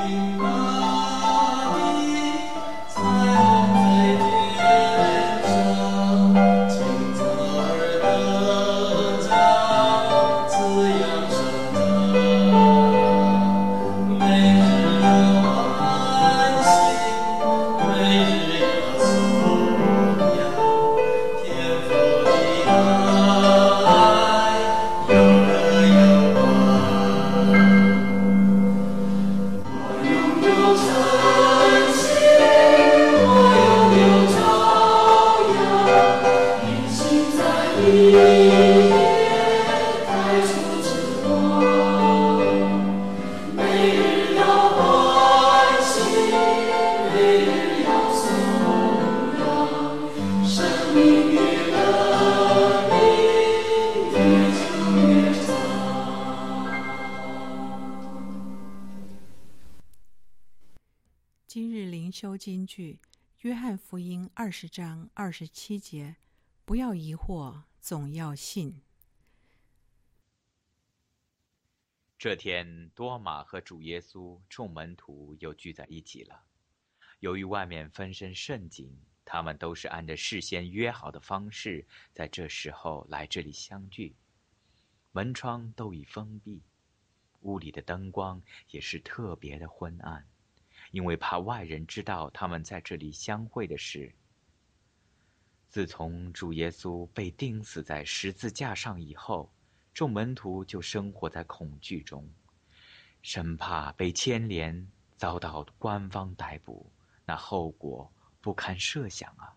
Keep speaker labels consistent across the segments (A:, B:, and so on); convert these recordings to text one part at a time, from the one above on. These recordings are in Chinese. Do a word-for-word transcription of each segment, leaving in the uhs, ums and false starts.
A: 今日灵修金句，约翰福音二十章二十七节，不要疑惑，总要信。
B: 这天，多马和主耶稣众门徒又聚在一起了。由于外面风声甚紧，他们都是按着事先约好的方式，在这时候来这里相聚。门窗都已封闭，屋里的灯光也是特别的昏暗，因为怕外人知道他们在这里相会的事。自从主耶稣被钉死在十字架上以后，众门徒就生活在恐惧中，生怕被牵连，遭到官方逮捕，那后果不堪设想啊！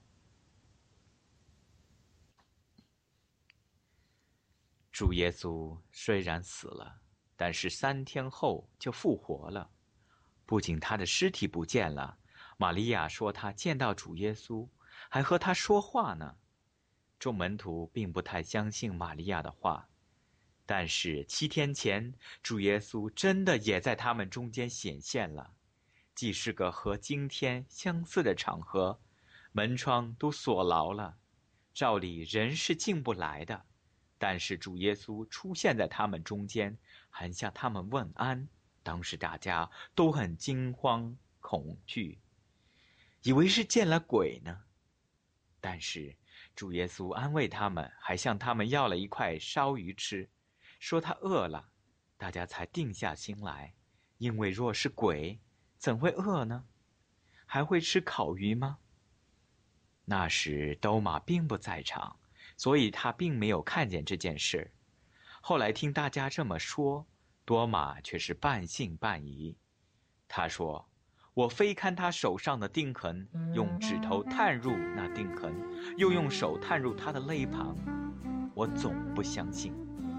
B: 主耶稣虽然死了，但是三天后就复活了。不仅他的尸体不见了，玛利亚说她见到主耶稣，还和他说话呢。众门徒并不太相信玛利亚的话，但是七天前，主耶稣真的也在他们中间显现了。既是个和今天相似的场合，门窗都锁牢了，照理人是进不来的，但是主耶稣出现在他们中间，还向他们问安。当时大家都很惊慌恐惧，以为是见了鬼呢。但是主耶稣安慰他们，还向他们要了一块烧鱼吃，说他饿了，大家才定下心来。因为若是鬼，怎会饿呢？还会吃烤鱼吗？那时多马并不在场，所以他并没有看见这件事。后来听大家这么说，多马却是半信半疑。他说，我非看他手上的钉痕，用指头探入那钉痕，又用手探入他的肋旁，我总不相信。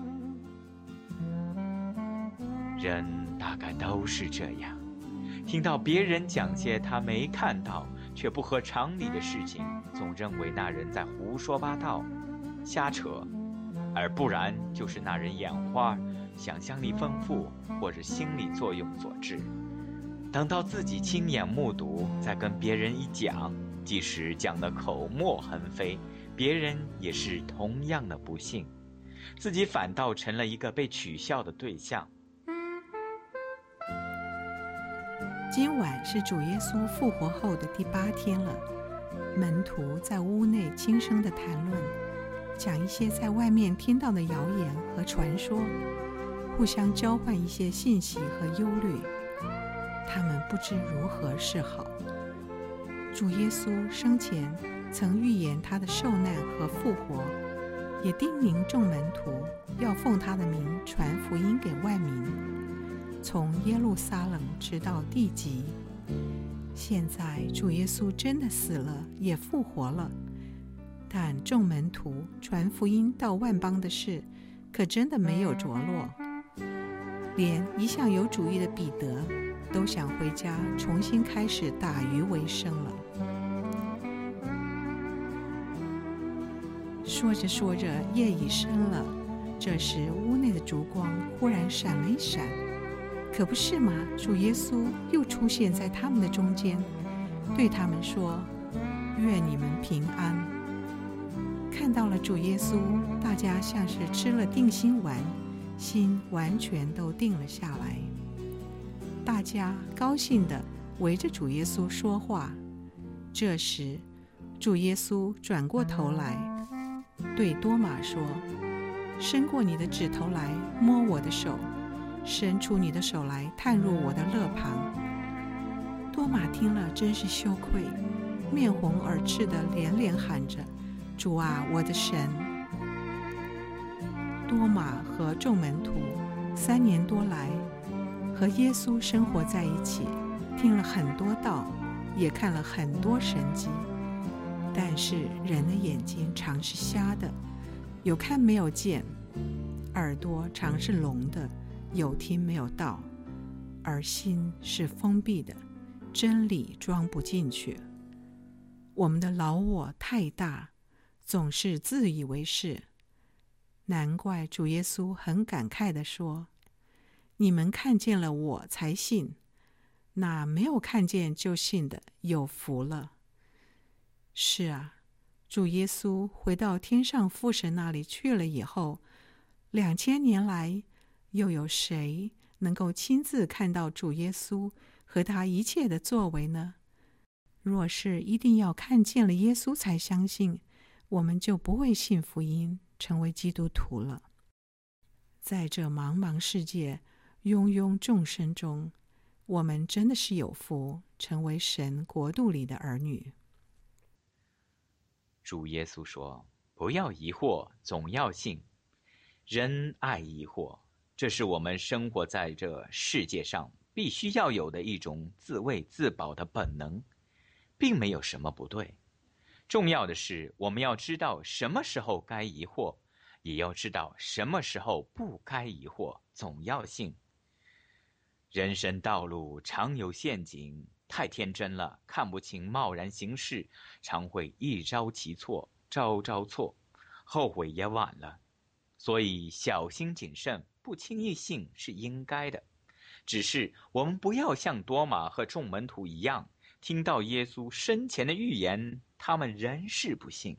B: 人大概都是这样，听到别人讲些他没看到却不合常理的事情，总认为那人在胡说八道瞎扯，而不然就是那人眼花，想象力丰富，或者心理作用所致。等到自己亲眼目睹，再跟别人一讲，即使讲得口沫横飞，别人也是同样的不信，自己反倒成了一个被取笑的对象。
A: 今晚是主耶稣复活后的第八天了，门徒在屋内轻声地谈论，讲一些在外面听到的谣言和传说，互相交换一些信息和忧虑。他们不知如何是好。主耶稣生前曾预言他的受难和复活，也叮咛众门徒要奉他的名传福音给万民，从耶路撒冷直到地极。现在主耶稣真的死了，也复活了，但众门徒传福音到万邦的事，可真的没有着落。连一向有主意的彼得都想回家重新开始打鱼为生了。说着说着，夜已深了，这时屋内的烛光忽然闪了一闪，可不是吗？主耶稣又出现在他们的中间，对他们说，愿你们平安。看到了主耶稣，大家像是吃了定心丸，心完全都定了下来。 大家高兴地围着主耶稣说话。这时，主耶稣转过头来，对多马说：“伸过你的指头来摸我的手，伸出你的手来探入我的肋旁。”多马听了真是羞愧，面红耳赤地连连喊着：“主啊，我的神！”多马和众门徒三年多来和耶稣生活在一起，听了很多道，也看了很多神迹。但是人的眼睛常是瞎的，有看没有见；耳朵常是聋的，有听没有到；而心是封闭的，真理装不进去。我们的老我太大，总是自以为是。难怪主耶稣很感慨地说：“你们看见了我才信，那没有看见就信的有福了。”是啊，主耶稣回到天上父神那里去了以后，两千年来，又有谁能够亲自看到主耶稣和他一切的作为呢？若是一定要看见了耶稣才相信，我们就不会信福音，成为基督徒了。在这茫茫世界，庸庸众生中，我们真的是有福，成为神国度里的儿女。
B: 主耶稣说：“不要疑惑，总要信。人爱疑惑，这是我们生活在这世界上必须要有的一种自卫自保的本能，并没有什么不对。重要的是，我们要知道什么时候该疑惑，也要知道什么时候不该疑惑，总要信。人生道路常有陷阱，太天真了，看不清，贸然行事，常会一朝其错，朝朝错，后悔也晚了。所以小心谨慎，不轻易信是应该的。只是我们不要像多马和众门徒一样，听到耶稣生前的预言，他们仍是不信。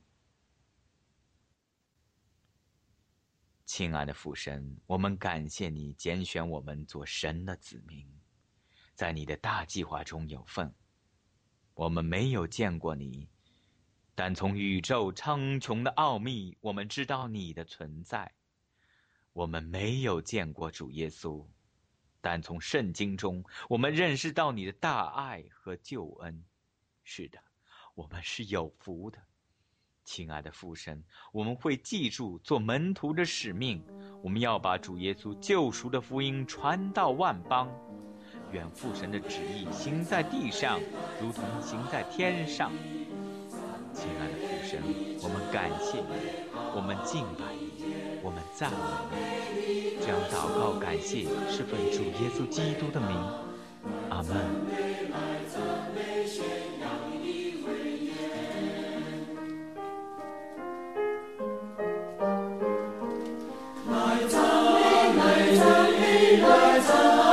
B: 亲爱的父神，我们感谢你拣选我们做神的子民，在你的大计划中有份。我们没有见过你，但从宇宙苍穹的奥秘，我们知道你的存在。我们没有见过主耶稣，但从圣经中，我们认识到你的大爱和救恩。是的，我们是有福的。亲爱的父神，我们会记住做门徒的使命，我们要把主耶稣救赎的福音传到万邦。愿父神的旨意行在地上，如同行在天上。亲爱的父神，我们感谢你，我们敬拜你，我们赞美你。这样祷告感谢是奉主耶稣基督的名，阿们。
C: 来赞美，来赞美，来赞美。